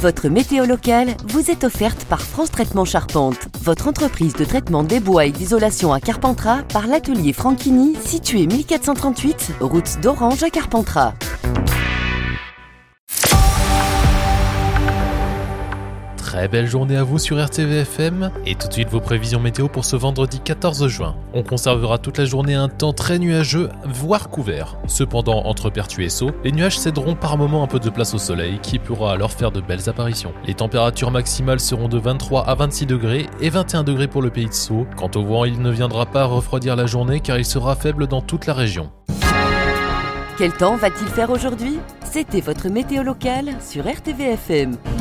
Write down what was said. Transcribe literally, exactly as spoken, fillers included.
Votre météo locale vous est offerte par France Traitement Charpente, votre entreprise de traitement des bois et d'isolation à Carpentras par l'atelier Franchini, situé mille quatre cent trente-huit, route d'Orange à Carpentras. Très belle journée à vous sur R T V F M et tout de suite vos prévisions météo pour ce vendredi quatorze juin. On conservera toute la journée un temps très nuageux, voire couvert. Cependant, entre Pertuis et Sceaux, les nuages céderont par moments un peu de place au soleil qui pourra alors faire de belles apparitions. Les températures maximales seront de vingt-trois à vingt-six degrés et vingt et un degrés pour le pays de Sceaux. Quant au vent, il ne viendra pas refroidir la journée car il sera faible dans toute la région. Quel temps va-t-il faire aujourd'hui ? C'était votre météo locale sur R T V F M.